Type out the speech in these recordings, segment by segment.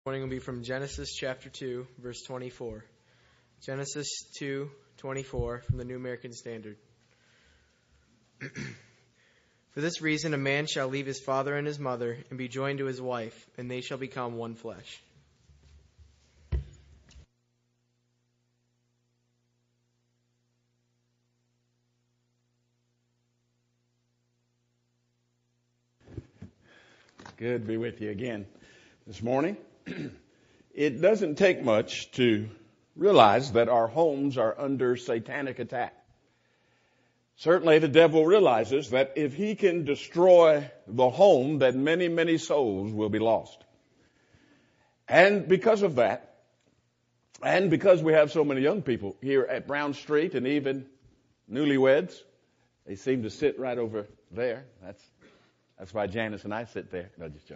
Morning will be from Genesis chapter 2, verse 24. Genesis 2:24 from the New American Standard. For this reason, a man shall leave his father and his mother and be joined to his wife, and they shall become one flesh. Good to be with you again this morning. It doesn't take much to realize that our homes are under satanic attack. Certainly the devil realizes that if he can destroy the home, that many, many souls will be lost. And because of that, and because we have so many young people here at Brown Street and even newlyweds, they seem to sit right over there. That's why Janice and I sit there. No, just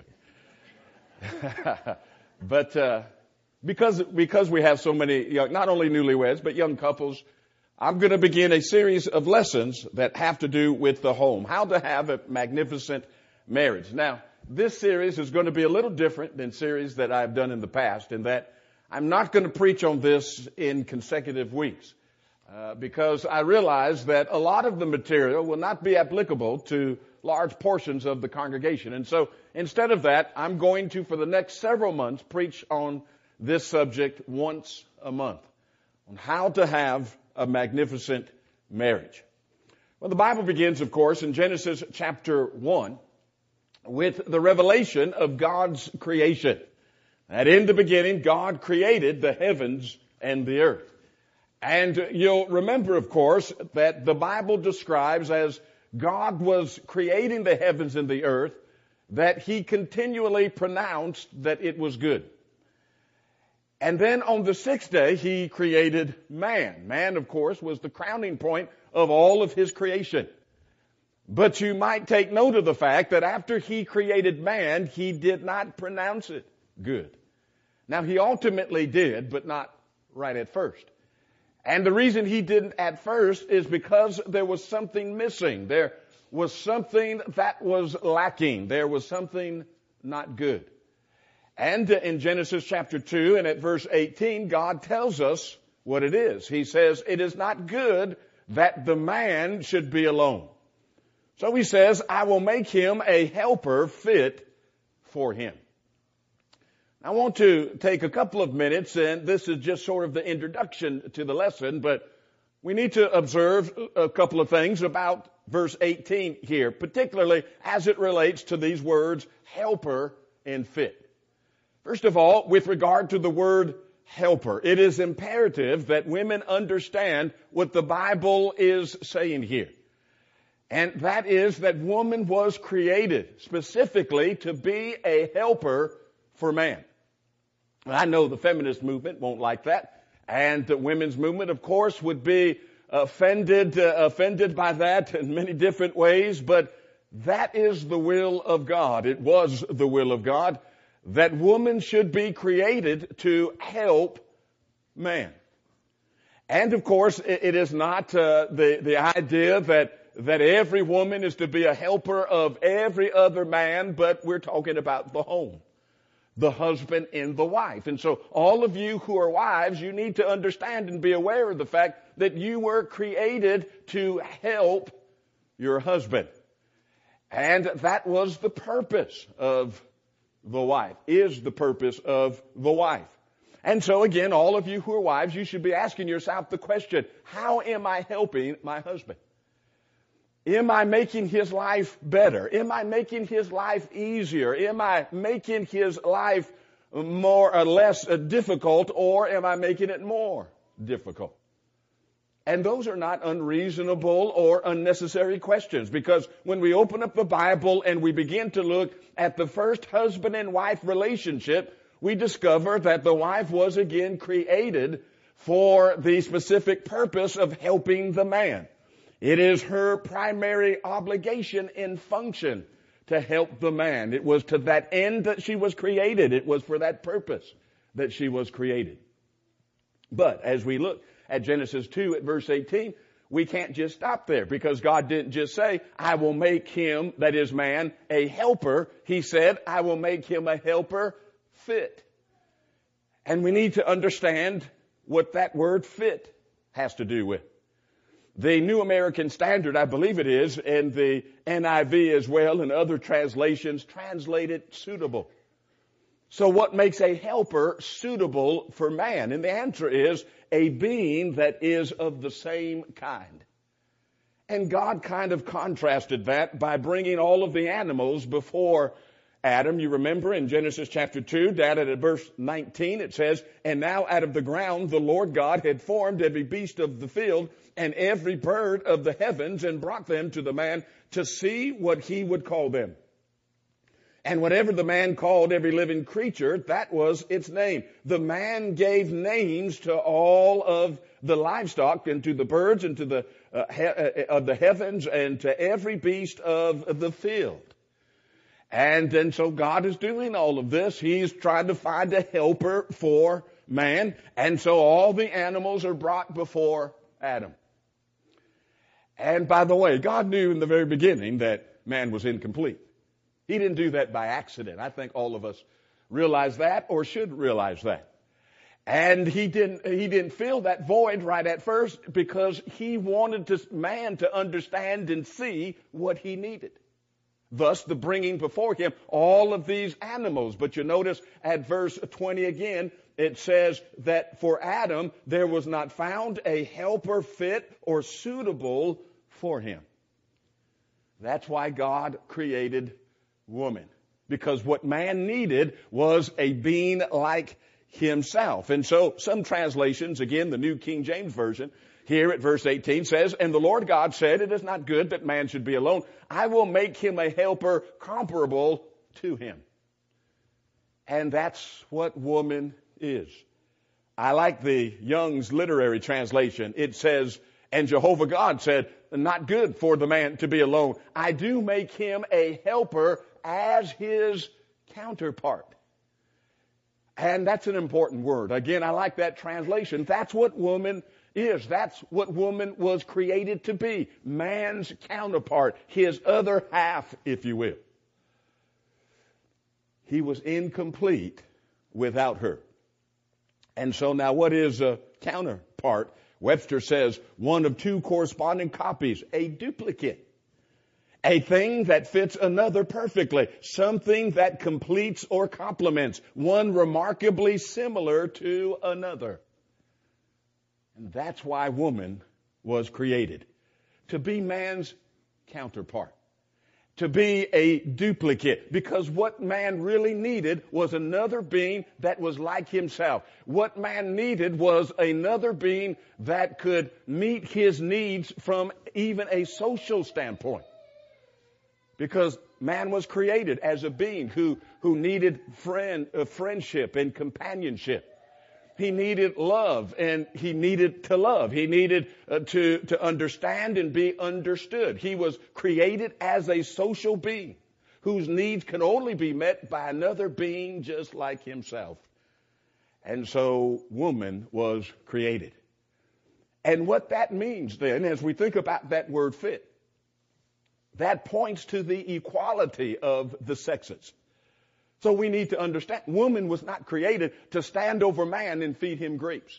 joking. But because we have so many young, not only newlyweds, but young couples, I'm going to begin a series of lessons that have to do with the home, how to have a magnificent marriage. Now, this series is going to be a little different than series that I've done in the past, in that I'm not going to preach on this in consecutive weeks, because I realize that a lot of the material will not be applicable to large portions of the congregation. And so instead of that, I'm going to, for the next several months, preach on this subject once a month, on how to have a magnificent marriage. Well, the Bible begins, of course, in Genesis chapter 1 with the revelation of God's creation. That in the beginning, God created the heavens and the earth. And you'll remember, of course, that the Bible describes as God was creating the heavens and the earth, that he continually pronounced that it was good. And then on the sixth day, he created man. Man, of course, was the crowning point of all of his creation. But you might take note of the fact that after he created man, he did not pronounce it good. Now, he ultimately did, but not right at first. And the reason he didn't at first is because there was something missing. There was something that was lacking. There was something not good. And in Genesis chapter 2 and at verse 18, God tells us what it is. He says, it is not good that the man should be alone. So he says, I will make him a helper fit for him. I want to take a couple of minutes, and this is just sort of the introduction to the lesson, but we need to observe a couple of things about verse 18 here, particularly as it relates to these words, helper and fit. First of all, with regard to the word helper, it is imperative that women understand what the Bible is saying here. And that is that woman was created specifically to be a helper for man. I know the feminist movement won't like that. And the women's movement, of course, would be offended by that in many different ways. But that is the will of God. It was the will of God that woman should be created to help man. And of course, it is not the idea that every woman is to be a helper of every other man, but we're talking about the home, the husband and the wife. And so all of you who are wives, you need to understand and be aware of the fact that you were created to help your husband. And that was the purpose of the wife, is the purpose of the wife. And so again, all of you who are wives, you should be asking yourself the question, how am I helping my husband? Am I making his life better? Am I making his life easier? Am I making his life more or less difficult, or am I making it more difficult? And those are not unreasonable or unnecessary questions, because when we open up the Bible and we begin to look at the first husband and wife relationship, we discover that the wife was again created for the specific purpose of helping the man. It is her primary obligation and function to help the man. It was to that end that she was created. It was for that purpose that she was created. But as we look at Genesis 2 at verse 18, we can't just stop there, because God didn't just say, I will make him, that is man, a helper. He said, I will make him a helper fit. And we need to understand what that word fit has to do with. The New American Standard, I believe it is, and the NIV as well, and other translations translate it suitable. So what makes a helper suitable for man? And the answer is a being that is of the same kind. And God kind of contrasted that by bringing all of the animals before Adam. You remember in Genesis chapter 2, down at verse 19, it says, "And now out of the ground the Lord God had formed every beast of the field and every bird of the heavens and brought them to the man to see what he would call them. And whatever the man called every living creature, that was its name. The man gave names to all of the livestock and to the birds and to the of the heavens and to every beast of the field." And so God is doing all of this. He's trying to find a helper for man. And so all the animals are brought before Adam. And by the way, God knew in the very beginning that man was incomplete. He didn't do that by accident. I think all of us realize that, or should realize that. And he didn't fill that void right at first because he wanted man to understand and see what he needed. Thus, the bringing before him all of these animals. But you notice at verse 20 again, it says that for Adam, there was not found a helper fit or suitable for him. That's why God created woman. Because what man needed was a being like himself. And so some translations, again, the New King James Version, here at verse 18 says, "And the Lord God said, it is not good that man should be alone. I will make him a helper comparable to him." And that's what woman is. I like the Young's Literary Translation. It says, "And Jehovah God said, not good for the man to be alone. I do make him a helper as his counterpart." And that's an important word. Again, I like that translation. That's what woman is. That's what woman was created to be. Man's counterpart. His other half, if you will. He was incomplete without her. And so now what is a counterpart? Webster says one of two corresponding copies, a duplicate. A thing that fits another perfectly. Something that completes or complements. One remarkably similar to another. And that's why woman was created. To be man's counterpart. To be a duplicate. Because what man really needed was another being that was like himself. What man needed was another being that could meet his needs from even a social standpoint. Because man was created as a being who needed friendship and companionship. He needed love, and he needed to love. He needed to understand and be understood. He was created as a social being whose needs can only be met by another being just like himself. And so woman was created. And what that means then, as we think about that word fit, that points to the equality of the sexes. So we need to understand, woman was not created to stand over man and feed him grapes.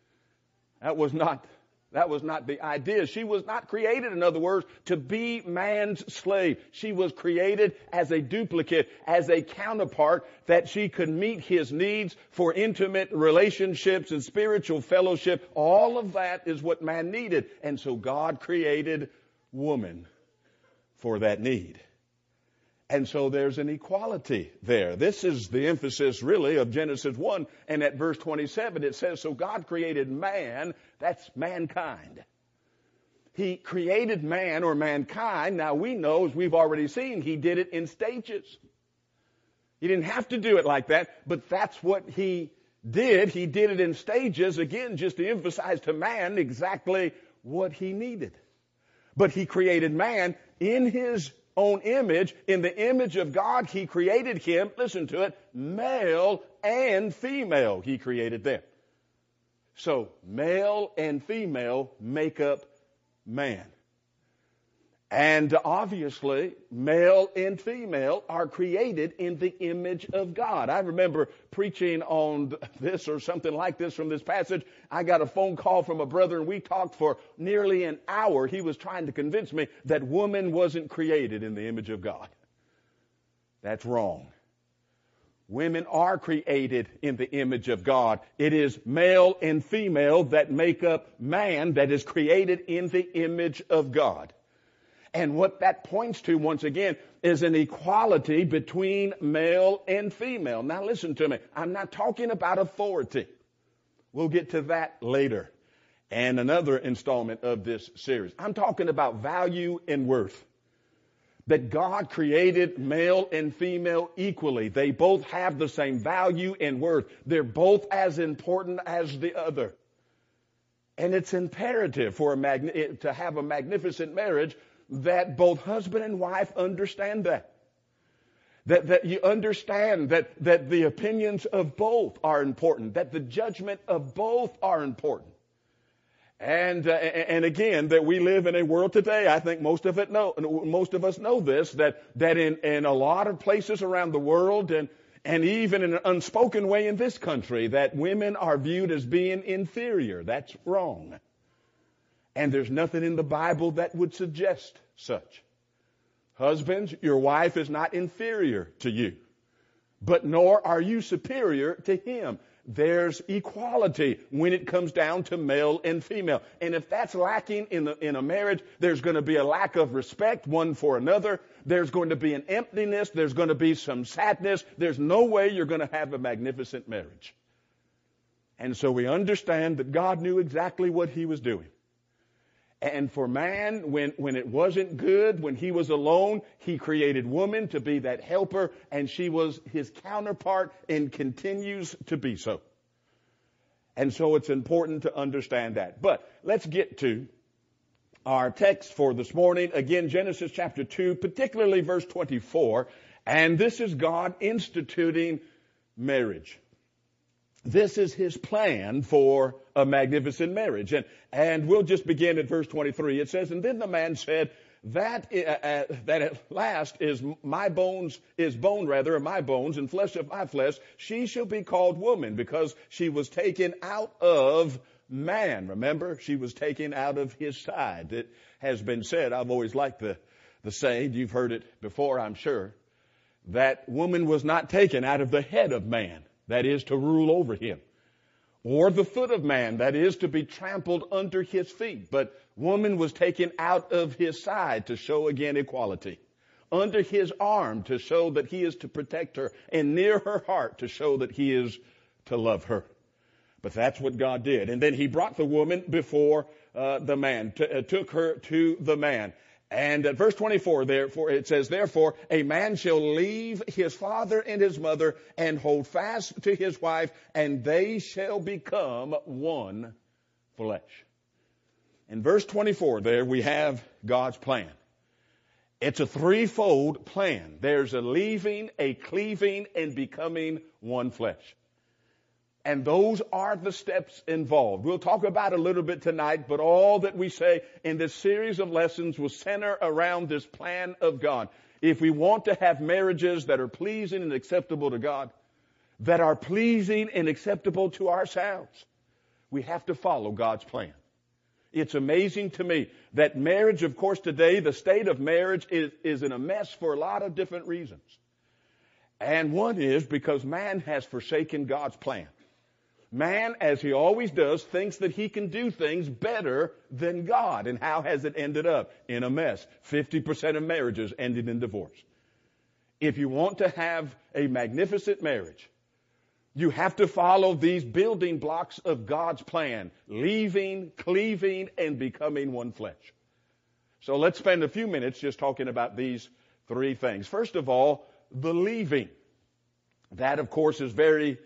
That was not the idea. She was not created, in other words, to be man's slave. She was created as a duplicate, as a counterpart, that she could meet his needs for intimate relationships and spiritual fellowship. All of that is what man needed. And so God created woman for that need. And so there's an equality there. This is the emphasis really of Genesis 1. And at verse 27 it says, so God created man, that's mankind. He created man or mankind. Now we know, as we've already seen, he did it in stages. He didn't have to do it like that, but that's what he did. He did it in stages, again, just to emphasize to man exactly what he needed. But he created man in his own image. In the image of God, he created him, listen to it, male and female, he created them. So, male and female make up man. And obviously, male and female are created in the image of God. I remember preaching on this or something like this from this passage. I got a phone call from a brother and we talked for nearly an hour. He was trying to convince me that woman wasn't created in the image of God. That's wrong. Women are created in the image of God. It is male and female that make up man that is created in the image of God. And what that points to, once again, is an equality between male and female. Now listen to me. I'm not talking about authority. We'll get to that later and another installment of this series. I'm talking about value and worth. That God created male and female equally. They both have the same value and worth. They're both as important as the other. And it's imperative for to have a magnificent marriage that both husband and wife understand that. That you understand that the opinions of both are important, that the judgment of both are important. And again, that we live in a world today, I think most of us know this, that in a lot of places around the world and even in an unspoken way in this country, that women are viewed as being inferior. That's wrong. And there's nothing in the Bible that would suggest such. Husbands, your wife is not inferior to you, but nor are you superior to him. There's equality when it comes down to male and female. And if that's lacking in a marriage, there's going to be a lack of respect one for another. There's going to be an emptiness. There's going to be some sadness. There's no way you're going to have a magnificent marriage. And so we understand that God knew exactly what he was doing. And for man, when it wasn't good, when he was alone, he created woman to be that helper, and she was his counterpart and continues to be so. And so it's important to understand that. But let's get to our text for this morning. Again, Genesis chapter 2, particularly verse 24. And this is God instituting marriage. This is his plan for a magnificent marriage. And we'll just begin at verse 23. It says, and then the man said, that at last is my bones, or my bones, and flesh of my flesh. She shall be called woman, because she was taken out of man. Remember, she was taken out of his side. It has been said, I've always liked the saying, you've heard it before, I'm sure, that woman was not taken out of the head of man. That is to rule over him. Or the foot of man, that is to be trampled under his feet. But woman was taken out of his side to show again equality. Under his arm to show that he is to protect her. And near her heart to show that he is to love her. But that's what God did. And then he brought the woman before the man, took her to the man. And at verse 24, therefore, it says, therefore, a man shall leave his father and his mother and hold fast to his wife, and they shall become one flesh. In verse 24, there we have God's plan. It's a threefold plan. There's a leaving, a cleaving, and becoming one flesh. And those are the steps involved. We'll talk about it a little bit tonight, but all that we say in this series of lessons will center around this plan of God. If we want to have marriages that are pleasing and acceptable to God, that are pleasing and acceptable to ourselves, we have to follow God's plan. It's amazing to me that marriage, of course, today, the state of marriage is in a mess for a lot of different reasons. And one is because man has forsaken God's plan. Man, as he always does, thinks that he can do things better than God. And how has it ended up? In a mess. 50% of marriages ended in divorce. If you want to have a magnificent marriage, you have to follow these building blocks of God's plan. Leaving, cleaving, and becoming one flesh. So let's spend a few minutes just talking about these three things. First of all, the leaving. That, of course, is very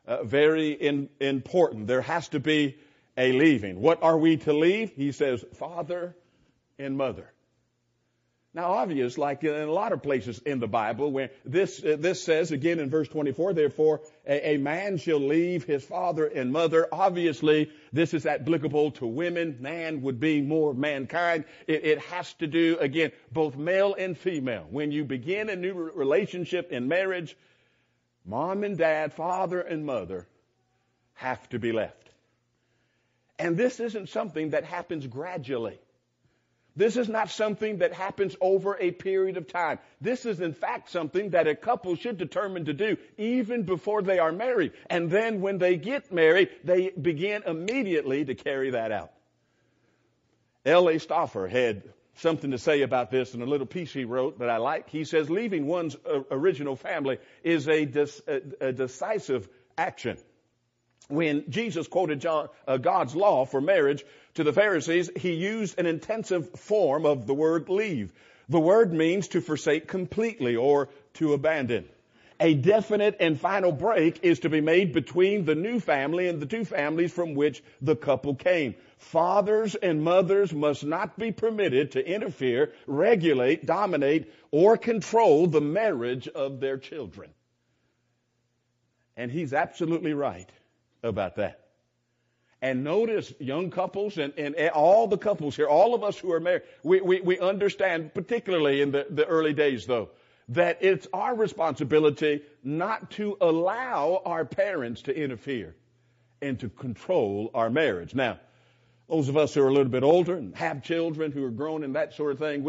important. There has to be a leaving. What are we to leave? He says, father and mother. Now, obvious, like in a lot of places in the Bible, where this says again in verse 24, therefore a man shall leave his father and mother. Obviously, this is applicable to women. Man would be more mankind. It has to do, again, both male and female. When you begin a new relationship in marriage, mom and dad, father and mother have to be left. And this isn't something that happens gradually. This is not something that happens over a period of time. This is, in fact, something that a couple should determine to do even before they are married. And then when they get married, they begin immediately to carry that out. L.A. Stauffer had something to say about this in a little piece he wrote that I like. He says, leaving one's original family is a decisive action. When Jesus quoted God's law for marriage to the Pharisees, he used an intensive form of the word leave. The word means to forsake completely or to abandon. A definite and final break is to be made between the new family and the two families from which the couple came. Fathers and mothers must not be permitted to interfere, regulate, dominate, or control the marriage of their children. And he's absolutely right about that. And notice, young couples and all the couples here, all of us who are married, we understand, particularly in the early days though, that it's our responsibility not to allow our parents to interfere and to control our marriage. Now, those of us who are a little bit older and have children who are grown in that sort of thing,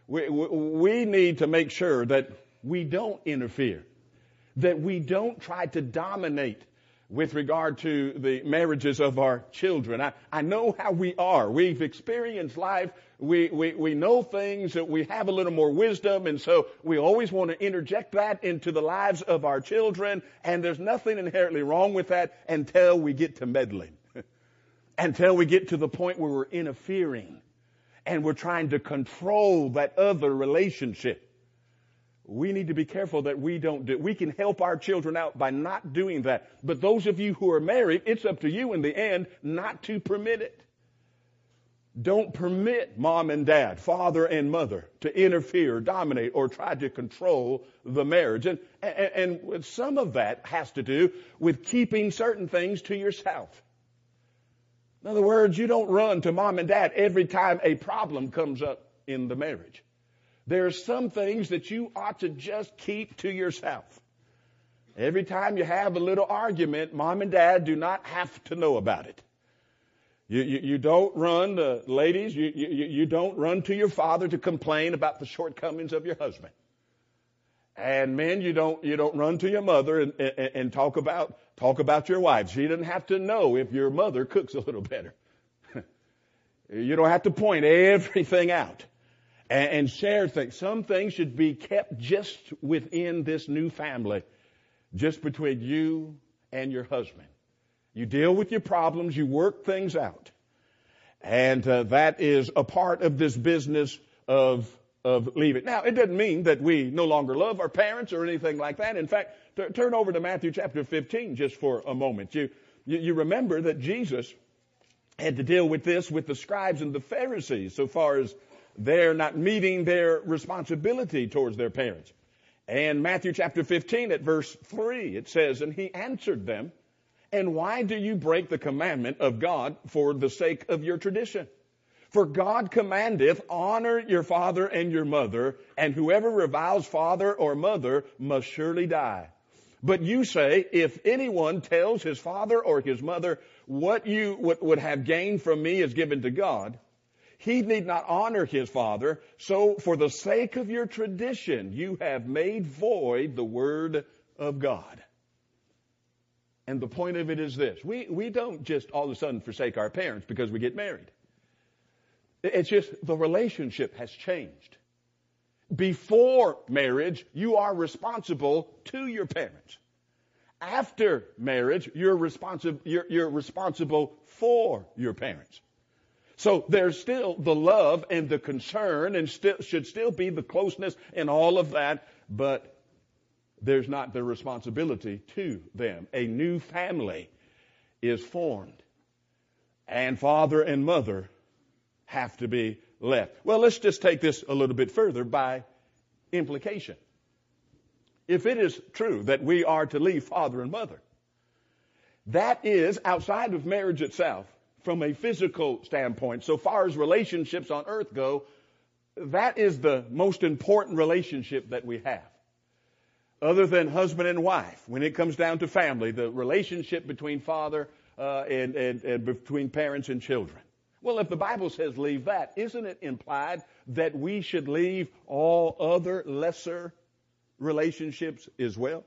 we need to make sure that we don't interfere, that we don't try to dominate with regard to the marriages of our children. I know how we are. We've experienced life. We know things, that we have a little more wisdom, and so we always want to interject that into the lives of our children, and there's nothing inherently wrong with that until we get to meddling. Until we get to the point where we're interfering and we're trying to control that other relationship. We need to be careful that we don't do. We can help our children out by not doing that. But those of you who are married, it's up to you in the end not to permit it. Don't permit mom and dad, father and mother to interfere, dominate, or try to control the marriage. And some of that has to do with keeping certain things to yourself. In other words, you don't run to mom and dad every time a problem comes up in the marriage. There are some things that you ought to just keep to yourself. Every time you have a little argument, mom and dad do not have to know about it. You don't run, ladies, you don't run to your father to complain about the shortcomings of your husband. And men, you don't run to your mother and talk about your wife. She doesn't have to know if your mother cooks a little better. You don't have to point everything out and share things. Some things should be kept just within this new family, just between you and your husband. You deal with your problems, you work things out. And that is a part of this business of leaving. Now, it doesn't mean that we no longer love our parents or anything like that. In fact, turn over to Matthew chapter 15 just for a moment. You remember that Jesus had to deal with this with the scribes and the Pharisees so far as they're not meeting their responsibility towards their parents. And Matthew chapter 15 at verse 3, it says, "And he answered them, and why do you break the commandment of God for the sake of your tradition? For God commandeth, honor your father and your mother, and whoever reviles father or mother must surely die. But you say, if anyone tells his father or his mother, what you would have gained from me is given to God, he need not honor his father. So for the sake of your tradition, you have made void the word of God." And the point of it is this. We don't just all of a sudden forsake our parents because we get married. It's just the relationship has changed. Before marriage, you are responsible to your parents. After marriage, you're responsible for your parents. So there's still the love and the concern, and should still be the closeness and all of that, but there's not the responsibility to them. A new family is formed, and father and mother have to be left. Well, let's just take this a little bit further by implication. If it is true that we are to leave father and mother, that is outside of marriage itself, from a physical standpoint, so far as relationships on earth go, that is the most important relationship that we have. Other than husband and wife, when it comes down to family, the relationship between father and between parents and children. Well, if the Bible says leave that, isn't it implied that we should leave all other lesser relationships as well?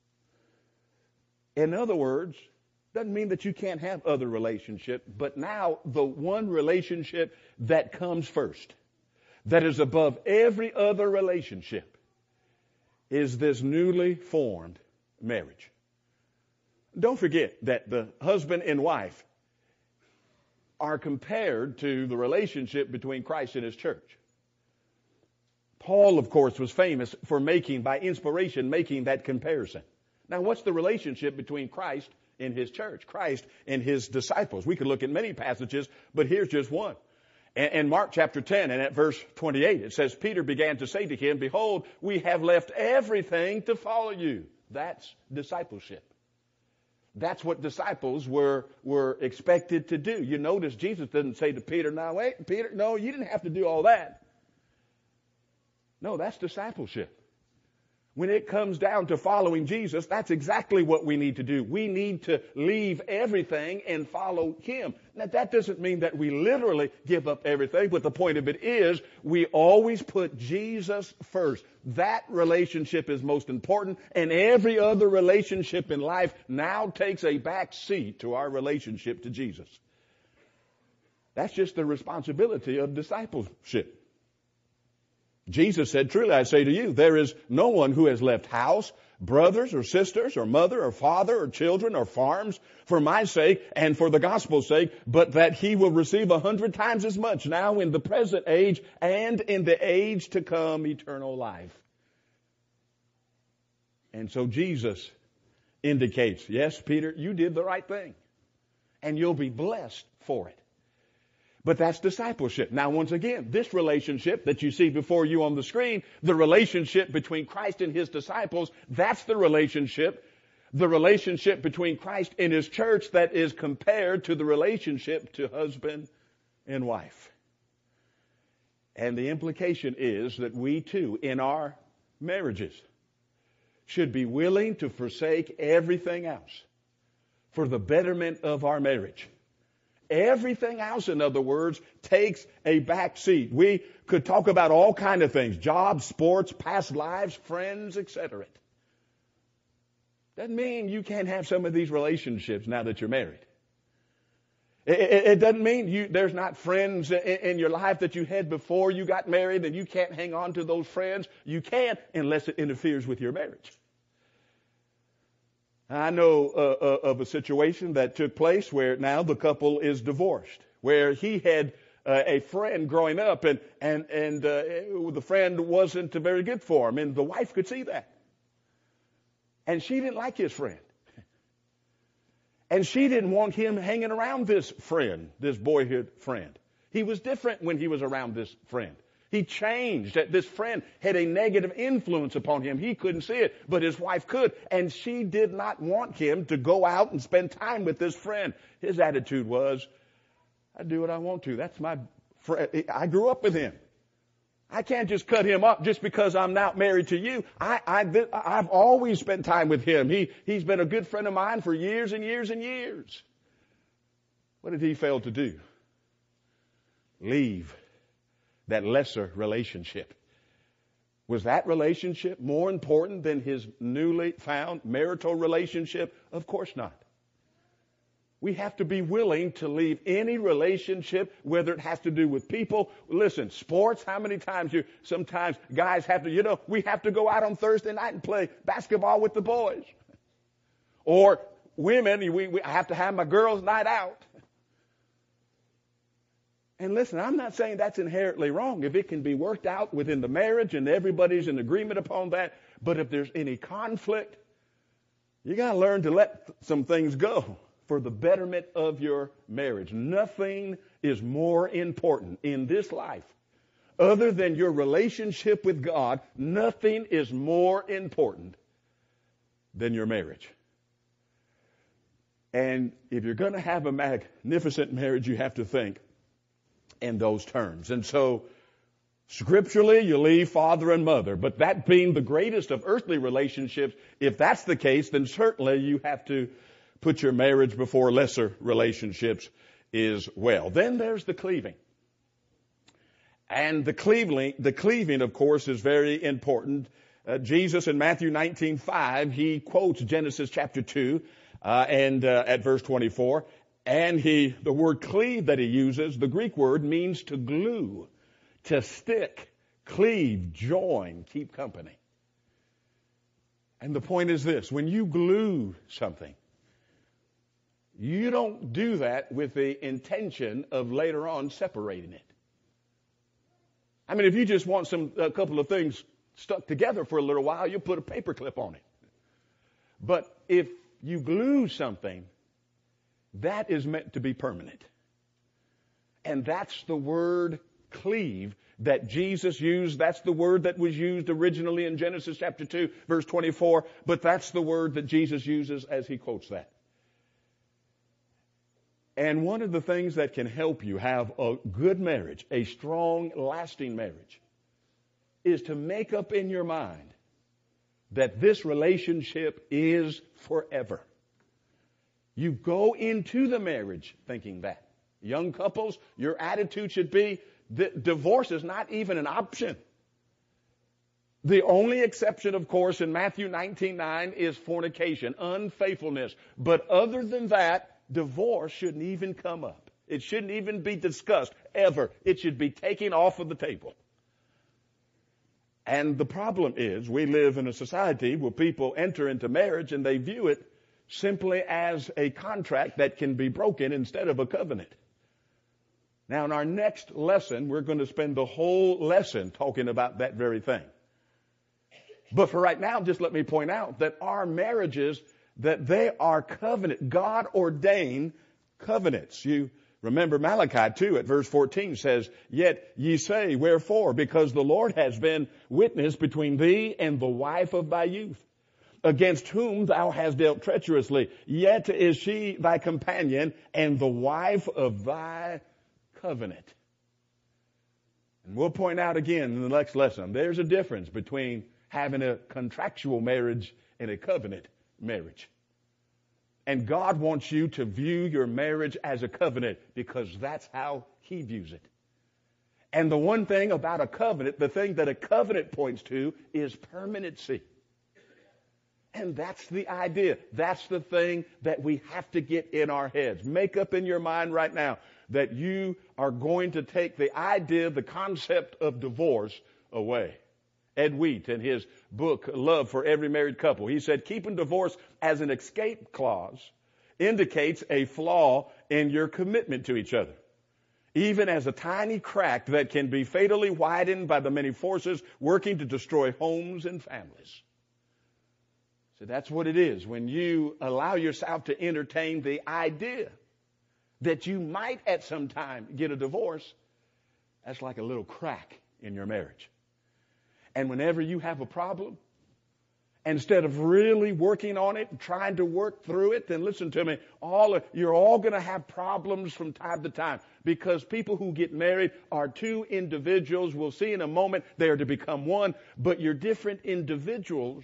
In other words, doesn't mean that you can't have other relationships, but now the one relationship that comes first, that is above every other relationship, is this newly formed marriage. Don't forget that the husband and wife are compared to the relationship between Christ and his church. Paul, of course, was famous for by inspiration, making that comparison. Now, what's the relationship between Christ and his church? Christ and his disciples. We could look at many passages, but here's just one. In Mark chapter 10 and at verse 28, it says, Peter began to say to him, behold, we have left everything to follow you. That's discipleship. That's what disciples were expected to do. You notice Jesus doesn't say to Peter, now wait, Peter, no, you didn't have to do all that. No, that's discipleship. When it comes down to following Jesus, that's exactly what we need to do. We need to leave everything and follow him. Now, that doesn't mean that we literally give up everything, but the point of it is we always put Jesus first. That relationship is most important, and every other relationship in life now takes a back seat to our relationship to Jesus. That's just the responsibility of discipleship. Jesus said, truly I say to you, there is no one who has left house, brothers or sisters or mother or father or children or farms for my sake and for the gospel's sake, but that he will receive 100 times as much now in the present age and in the age to come eternal life. And so Jesus indicates, yes, Peter, you did the right thing and you'll be blessed for it. But that's discipleship. Now, once again, this relationship that you see before you on the screen, the relationship between Christ and his disciples, that's the relationship between Christ and his church that is compared to the relationship to husband and wife. And the implication is that we too, in our marriages, should be willing to forsake everything else for the betterment of our marriage. Everything else, in other words, takes a back seat. We could talk about all kinds of things, jobs, sports, past lives, friends, etc. Doesn't mean you can't have some of these relationships now that you're married. It doesn't mean there's not friends in your life that you had before you got married and you can't hang on to those friends. You can't unless it interferes with your marriage. I know of a situation that took place where now the couple is divorced, where he had a friend growing up and the friend wasn't very good for him, and the wife could see that. And she didn't like his friend. And she didn't want him hanging around this friend, this boyhood friend. He was different when he was around this friend. He changed. This friend had a negative influence upon him. He couldn't see it, but his wife could. And she did not want him to go out and spend time with this friend. His attitude was, I do what I want to. That's my friend. I grew up with him. I can't just cut him up just because I'm not married to you. I've always spent time with him. He's been a good friend of mine for years and years and years. What did he fail to do? Leave that lesser relationship. Was that relationship more important than his newly found marital relationship? Of course not. We have to be willing to leave any relationship, whether it has to do with people. Listen, sports, how many times sometimes guys have to, we have to go out on Thursday night and play basketball with the boys. Or women, we have to have my girls' night out. And listen, I'm not saying that's inherently wrong if it can be worked out within the marriage and everybody's in agreement upon that. But if there's any conflict, you got to learn to let some things go for the betterment of your marriage. Nothing is more important in this life other than your relationship with God, nothing is more important than your marriage. And if you're going to have a magnificent marriage, you have to think in those terms. And so, scripturally, you leave father and mother. But that being the greatest of earthly relationships, if that's the case, then certainly you have to put your marriage before lesser relationships as well. Then there's the cleaving. And the cleaving, of course, is very important. Jesus in Matthew 19:5, he quotes Genesis chapter 2, and at verse 24. And the word cleave that he uses, the Greek word means to glue, to stick, cleave, join, keep company. And the point is this: when you glue something, you don't do that with the intention of later on separating it. I mean, if you just want a couple of things stuck together for a little while, you put a paper clip on it. But if you glue something, that is meant to be permanent. And that's the word cleave that Jesus used. That's the word that was used originally in Genesis chapter 2, verse 24. But that's the word that Jesus uses as he quotes that. And one of the things that can help you have a good marriage, a strong, lasting marriage, is to make up in your mind that this relationship is forever. You go into the marriage thinking that. Young couples, your attitude should be that divorce is not even an option. The only exception, of course, in Matthew 19:9 is fornication, unfaithfulness. But other than that, divorce shouldn't even come up. It shouldn't even be discussed, ever. It should be taken off of the table. And the problem is, we live in a society where people enter into marriage and they view it simply as a contract that can be broken instead of a covenant. Now, in our next lesson, we're going to spend the whole lesson talking about that very thing. But for right now, just let me point out that our marriages, that they are covenant, God-ordained covenants. You remember Malachi 2 at verse 14 says, "Yet ye say, wherefore? Because the Lord has been witness between thee and the wife of thy youth, against whom thou hast dealt treacherously. Yet is she thy companion and the wife of thy covenant." And we'll point out again in the next lesson, there's a difference between having a contractual marriage and a covenant marriage. And God wants you to view your marriage as a covenant because that's how he views it. And the one thing about a covenant, the thing that a covenant points to is permanency. And that's the idea. That's the thing that we have to get in our heads. Make up in your mind right now that you are going to take the idea, the concept of divorce away. Ed Wheat, in his book, Love for Every Married Couple, he said, keeping divorce as an escape clause indicates a flaw in your commitment to each other, even as a tiny crack that can be fatally widened by the many forces working to destroy homes and families. So that's what it is when you allow yourself to entertain the idea that you might at some time get a divorce. That's like a little crack in your marriage. And whenever you have a problem, instead of really working on it and trying to work through it, then listen to me, you're all going to have problems from time to time because people who get married are two individuals. We'll see in a moment they are to become one, but you're different individuals.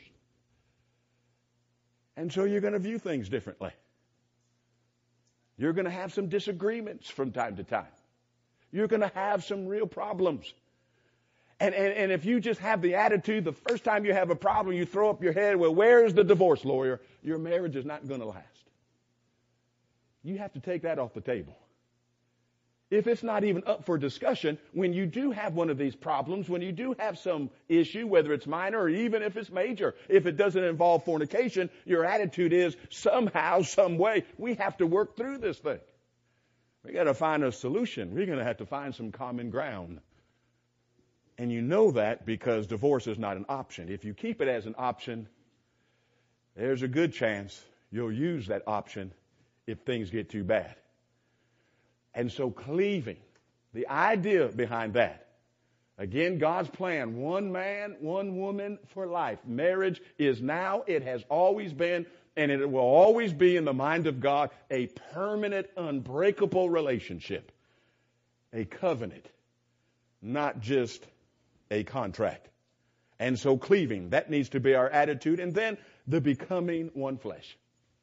And so you're going to view things differently. You're going to have some disagreements from time to time. You're going to have some real problems. And if you just have the attitude, the first time you have a problem, you throw up your head, well, where's the divorce lawyer? Your marriage is not going to last. You have to take that off the table. If it's not even up for discussion, when you do have one of these problems, when you do have some issue, whether it's minor or even if it's major, if it doesn't involve fornication, your attitude is somehow, some way, we have to work through this thing. We got to find a solution. We're going to have to find some common ground. And you know that because divorce is not an option. If you keep it as an option, there's a good chance you'll use that option if things get too bad. And so cleaving, the idea behind that Again, God's plan, one man, one woman for life. Marriage is now, it has always been, and it will always be in the mind of God, a permanent, unbreakable relationship. A covenant, not just a contract. And so cleaving, that needs to be our attitude. And then the becoming one flesh.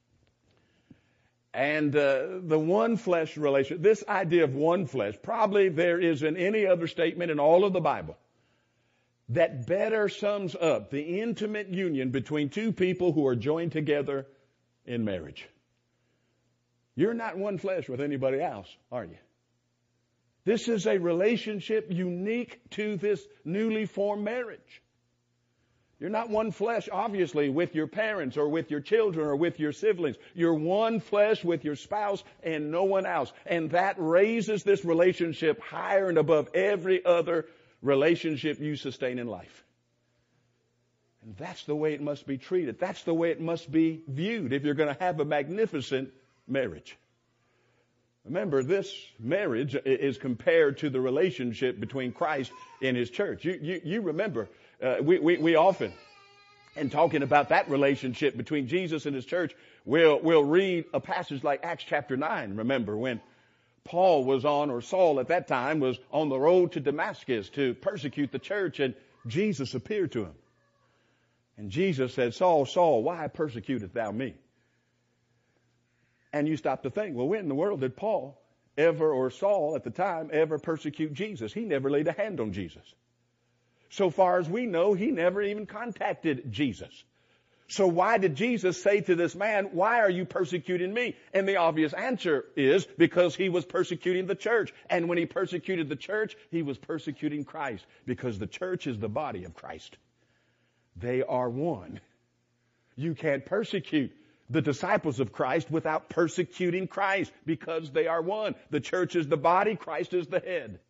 And the one flesh relation, this idea of one flesh, probably there isn't any other statement in all of the Bible that better sums up the intimate union between two people who are joined together in marriage. You're not one flesh with anybody else, are you? This is a relationship unique to this newly formed marriage. You're not one flesh, obviously, with your parents or with your children or with your siblings. You're one flesh with your spouse and no one else. And that raises this relationship higher and above every other relationship you sustain in life. And that's the way it must be treated. That's the way it must be viewed if you're going to have a magnificent marriage. Remember, this marriage is compared to the relationship between Christ and His church. You remember, we often, in talking about that relationship between Jesus and His church, we'll read a passage like Acts chapter 9. Remember, when Paul was on, or Saul at that time, was on the road to Damascus to persecute the church, and Jesus appeared to him. And Jesus said, Saul, Saul, why persecutest thou me? And you stop to think, well, when in the world did Paul ever, or Saul at the time, ever persecute Jesus? He never laid a hand on Jesus. So far as we know, he never even contacted Jesus. So why did Jesus say to this man, why are you persecuting me? And the obvious answer is because he was persecuting the church. And when he persecuted the church, he was persecuting Christ, because the church is the body of Christ. They are one. You can't persecute the disciples of Christ without persecuting Christ, because they are one. The church is the body, Christ is the head.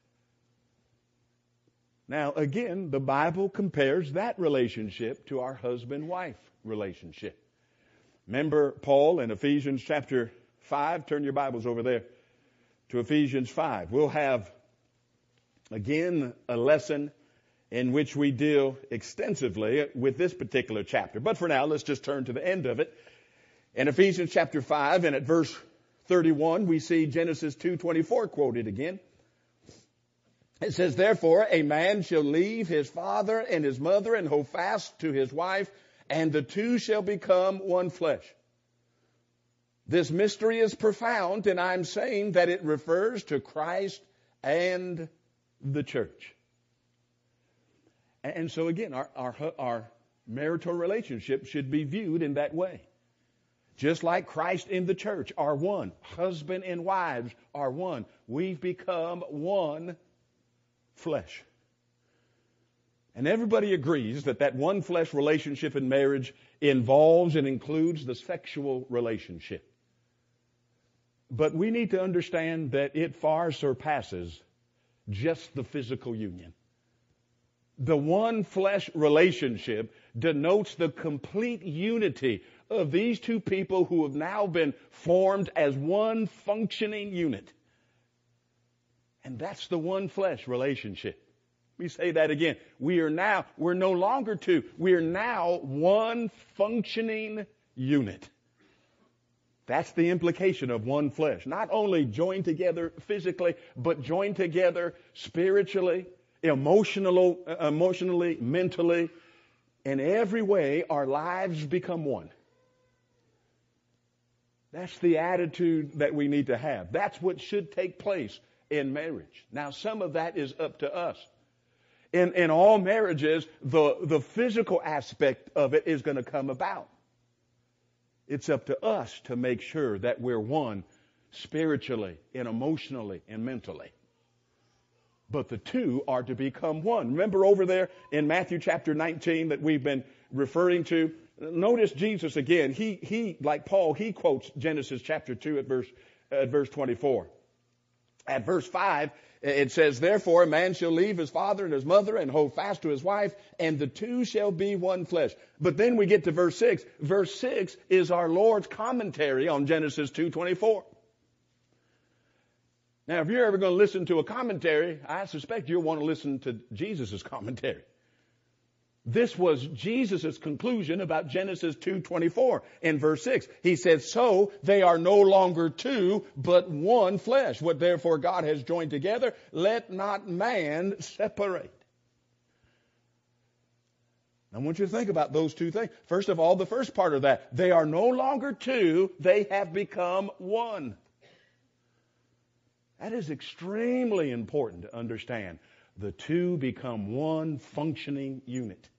Now, again, the Bible compares that relationship to our husband-wife relationship. Remember Paul in Ephesians chapter 5? Turn your Bibles over there to Ephesians 5. We'll have, again, a lesson in which we deal extensively with this particular chapter. But for now, let's just turn to the end of it. In Ephesians chapter 5 and at verse 31, we see Genesis 2:24 quoted again. It says, therefore, a man shall leave his father and his mother and hold fast to his wife, and the two shall become one flesh. This mystery is profound, and I'm saying that it refers to Christ and the church. And so again, our marital relationship should be viewed in that way. Just like Christ and the church are one. Husband and wives are one. We've become one flesh. And everybody agrees that one flesh relationship in marriage involves and includes the sexual relationship. But we need to understand that it far surpasses just the physical union. The one flesh relationship denotes the complete unity of these two people who have now been formed as one functioning unit. And that's the one flesh relationship. Let me say that again. We're no longer two. We're now one functioning unit. That's the implication of one flesh. Not only joined together physically, but joined together spiritually, emotionally, mentally. In every way, our lives become one. That's the attitude that we need to have. That's what should take place in marriage. Now, some of that is up to us. In all marriages, the physical aspect of it is going to come about. It's up to us to make sure that we're one spiritually and emotionally and mentally. But the two are to become one. Remember over there in Matthew chapter 19 that we've been referring to? Notice Jesus again. He like Paul, he quotes Genesis chapter 2 at verse 24. At verse 5, it says, therefore a man shall leave his father and his mother and hold fast to his wife, and the two shall be one flesh. But then we get to verse 6. Verse 6 is our Lord's commentary on Genesis 2:24. Now, if you're ever going to listen to a commentary, I suspect you'll want to listen to Jesus' commentary. This was Jesus' conclusion about Genesis 2:24 in verse 6. He said, so they are no longer two, but one flesh. What therefore God has joined together, let not man separate. I want you to think about those two things. First of all, the first part of that, they are no longer two, they have become one. That is extremely important to understand. The two become one functioning unit.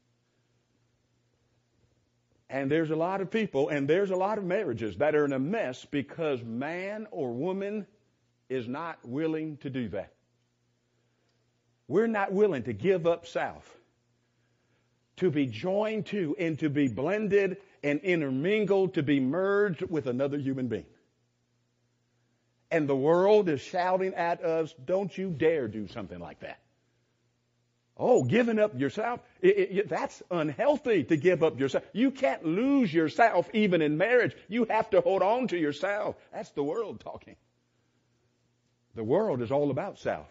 And there's a lot of people and there's a lot of marriages that are in a mess because man or woman is not willing to do that. We're not willing to give up self, to be joined to and to be blended and intermingled, to be merged with another human being. And the world is shouting at us, don't you dare do something like that. Oh, giving up yourself, that's unhealthy to give up yourself. You can't lose yourself even in marriage. You have to hold on to yourself. That's the world talking. The world is all about self.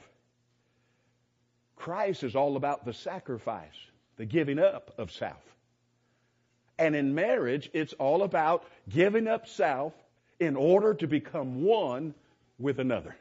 Christ is all about the sacrifice, the giving up of self. And in marriage, it's all about giving up self in order to become one with another.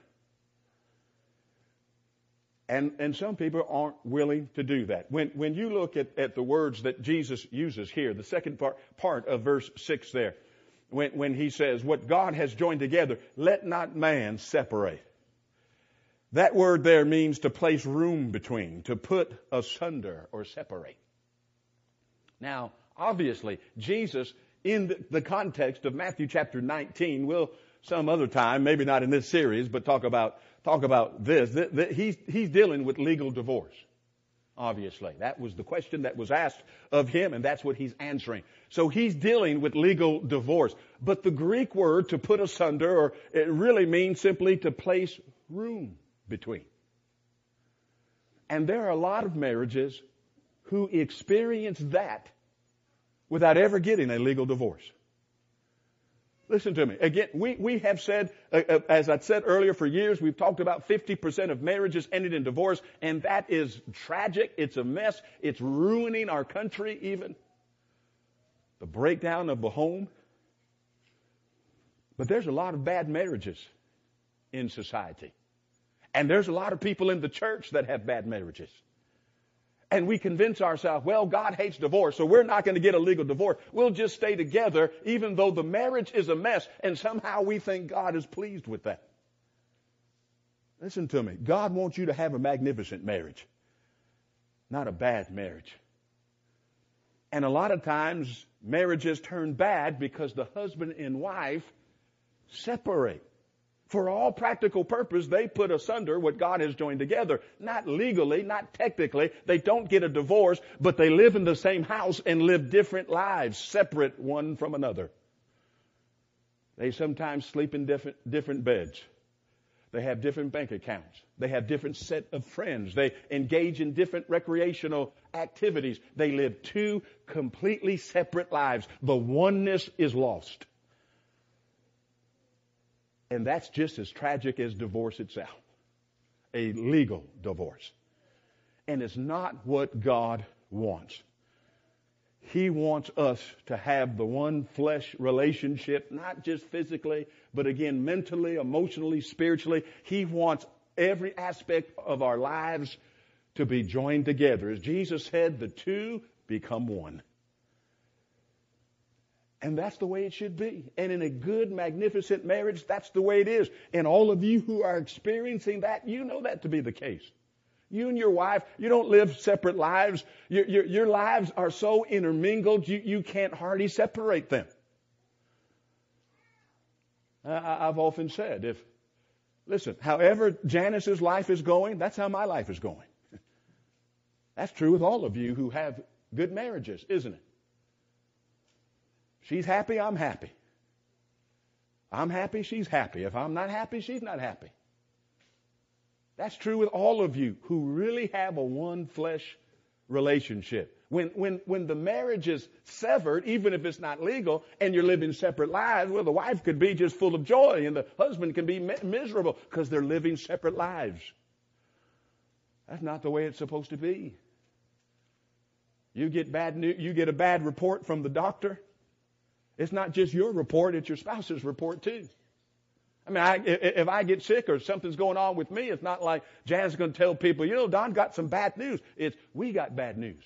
And some people aren't willing to do that. When you look at the words that Jesus uses here, the second part of verse 6 there, when he says, what God has joined together, let not man separate. That word there means to place room between, to put asunder or separate. Now, obviously, Jesus, in the context of Matthew chapter 19, will some other time, maybe not in this series, but talk about this. He's dealing with legal divorce. Obviously, that was the question that was asked of him, and that's what he's answering. So he's dealing with legal divorce. But the Greek word to put asunder, or it really means simply to place room between. And there are a lot of marriages who experience that without ever getting a legal divorce. Listen to me. Again, we have said, as I said earlier, for years, we've talked about 50% of marriages ended in divorce, and that is tragic. It's a mess. It's ruining our country even. The breakdown of the home. But there's a lot of bad marriages in society. And there's a lot of people in the church that have bad marriages. And we convince ourselves, well, God hates divorce, so we're not going to get a legal divorce. We'll just stay together, even though the marriage is a mess, and somehow we think God is pleased with that. Listen to me. God wants you to have a magnificent marriage, not a bad marriage. And a lot of times, marriages turn bad because the husband and wife separate. For all practical purpose, they put asunder what God has joined together. Not legally, not technically. They don't get a divorce, but they live in the same house and live different lives, separate one from another. They sometimes sleep in different beds. They have different bank accounts. They have different set of friends. They engage in different recreational activities. They live two completely separate lives. The oneness is lost. And that's just as tragic as divorce itself. A legal divorce. And it's not what God wants. He wants us to have the one flesh relationship, not just physically, but again, mentally, emotionally, spiritually. He wants every aspect of our lives to be joined together. As Jesus said, the two become one. And that's the way it should be. And in a good, magnificent marriage, that's the way it is. And all of you who are experiencing that, you know that to be the case. You and your wife, you don't live separate lives. Your lives are so intermingled, you can't hardly separate them. I've often said, listen, however Janice's life is going, that's how my life is going. That's true with all of you who have good marriages, isn't it? She's happy, I'm happy. I'm happy, she's happy. If I'm not happy, she's not happy. That's true with all of you who really have a one flesh relationship. When the marriage is severed, even if it's not legal, and you're living separate lives, well, the wife could be just full of joy and the husband can be miserable because they're living separate lives. That's not the way it's supposed to be. You get bad news, you get a bad report from the doctor. It's not just your report, it's your spouse's report too. I mean, if I get sick or something's going on with me, it's not like Jan's going to tell people, Don got some bad news. It's, we got bad news.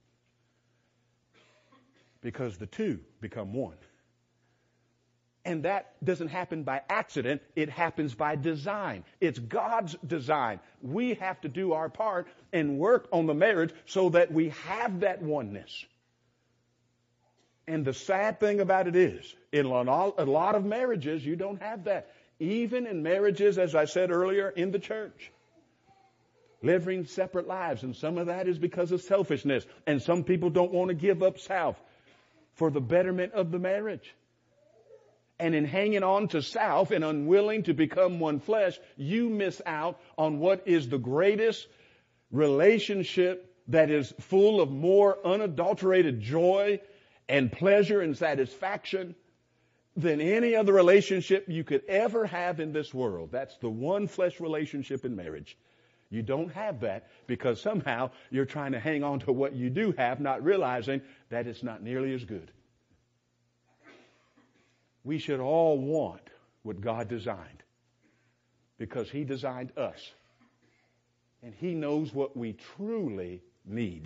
Because the two become one. And that doesn't happen by accident. It happens by design. It's God's design. We have to do our part and work on the marriage so that we have that oneness. And the sad thing about it is, in a lot of marriages, you don't have that. Even in marriages, as I said earlier, in the church. Living separate lives. And some of that is because of selfishness. And some people don't want to give up self for the betterment of the marriage. And in hanging on to self and unwilling to become one flesh, you miss out on what is the greatest relationship that is full of more unadulterated joy and pleasure and satisfaction than any other relationship you could ever have in this world. That's the one flesh relationship in marriage. You don't have that because somehow you're trying to hang on to what you do have, not realizing that it's not nearly as good. We should all want what God designed because He designed us. And He knows what we truly need.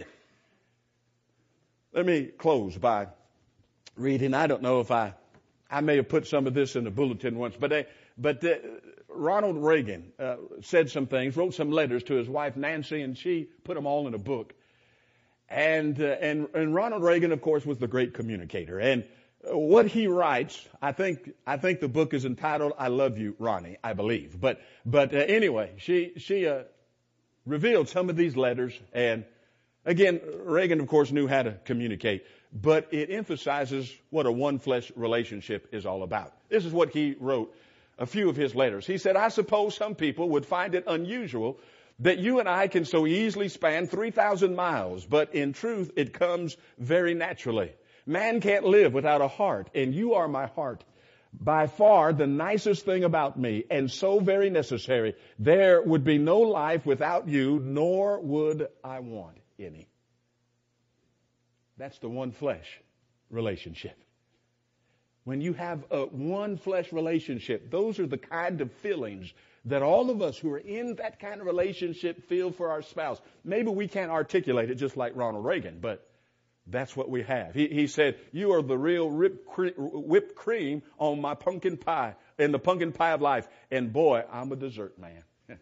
Let me close by reading. I don't know if I may have put some of this in the bulletin once, but Ronald Reagan said some things, wrote some letters to his wife Nancy, and she put them all in a book. And Ronald Reagan, of course, was the great communicator. And what he writes, I think the book is entitled "I Love You, Ronnie," I believe. But anyway, she revealed some of these letters, and again, Reagan, of course, knew how to communicate. But it emphasizes what a one flesh relationship is all about. This is what he wrote. A few of his letters. He said, "I suppose some people would find it unusual that you and I can so easily span 3,000 miles, but in truth, it comes very naturally. Man can't live without a heart, and you are my heart. By far the nicest thing about me, and so very necessary. There would be no life without you, nor would I want any." That's the one flesh relationship. When you have a one flesh relationship, those are the kind of feelings that all of us who are in that kind of relationship feel for our spouse. Maybe we can't articulate it just like Ronald Reagan, but that's what we have. He said, "You are the real whipped cream on my pumpkin pie, in the pumpkin pie of life. And boy, I'm a dessert man."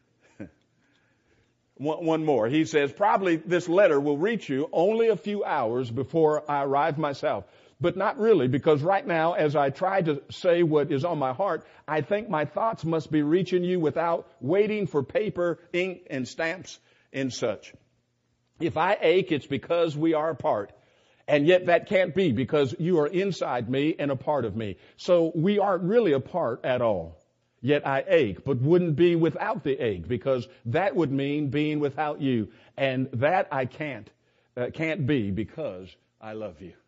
One more. He says, "Probably this letter will reach you only a few hours before I arrive myself. But not really, because right now, as I try to say what is on my heart, I think my thoughts must be reaching you without waiting for paper, ink, and stamps and such. If I ache, it's because we are apart. And yet that can't be because you are inside me and a part of me. So we aren't really apart at all. Yet I ache, but wouldn't be without the ache because that would mean being without you. And that I can't be because I love you."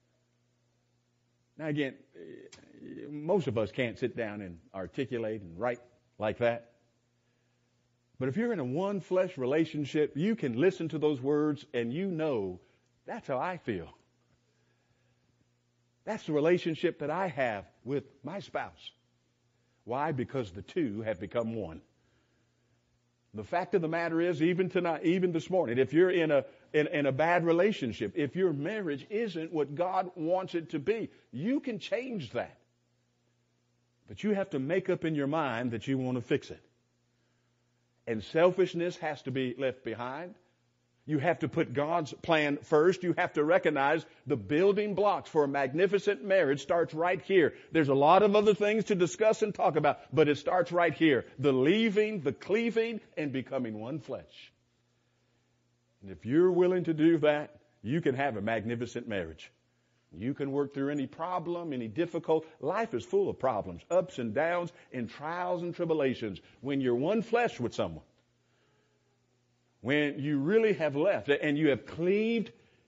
Now again, most of us can't sit down and articulate and write like that. But if you're in a one flesh relationship, you can listen to those words and you know that's how I feel. That's the relationship that I have with my spouse. Why? Because the two have become one. The fact of the matter is, even tonight, even this morning, if you're in a bad relationship, if your marriage isn't what God wants it to be, you can change that. But you have to make up in your mind that you want to fix it. And selfishness has to be left behind. You have to put God's plan first. You have to recognize the building blocks for a magnificent marriage starts right here. There's a lot of other things to discuss and talk about, but it starts right here. The leaving, the cleaving, and becoming one flesh. And if you're willing to do that, you can have a magnificent marriage. You can work through any problem, any difficult. Life is full of problems, ups and downs, and trials and tribulations. When you're one flesh with someone, when you really have left and you have cleaved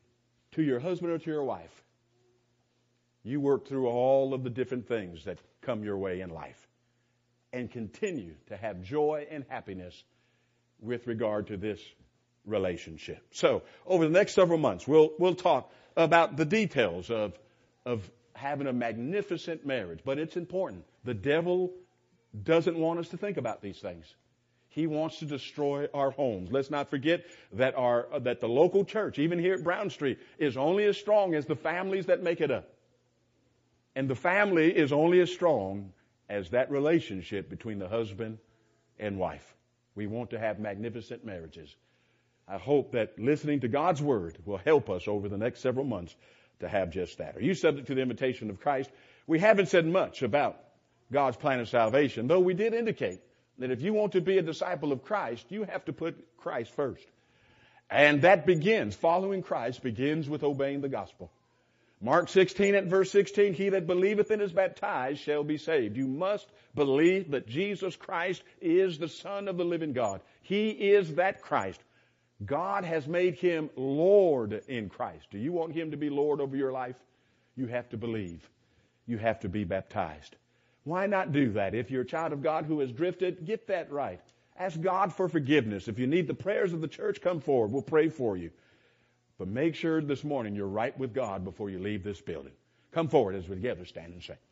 to your husband or to your wife, you work through all of the different things that come your way in life and continue to have joy and happiness with regard to this relationship. So over the next several months, we'll talk about the details of having a magnificent marriage. But it's important. The devil doesn't want us to think about these things. He wants to destroy our homes. Let's not forget that the local church, even here at Brown Street, is only as strong as the families that make it up. And the family is only as strong as that relationship between the husband and wife. We want to have magnificent marriages. I hope that listening to God's Word will help us over the next several months to have just that. Are you subject to the invitation of Christ? We haven't said much about God's plan of salvation, though we did indicate that if you want to be a disciple of Christ, you have to put Christ first. And that following Christ begins with obeying the gospel. Mark 16 at verse 16, he that believeth and is baptized shall be saved. You must believe that Jesus Christ is the Son of the living God. He is that Christ. God has made him Lord in Christ. Do you want him to be Lord over your life? You have to believe. You have to be baptized. Why not do that? If you're a child of God who has drifted, get that right. Ask God for forgiveness. If you need the prayers of the church, come forward. We'll pray for you. But make sure this morning you're right with God before you leave this building. Come forward as we together stand and sing.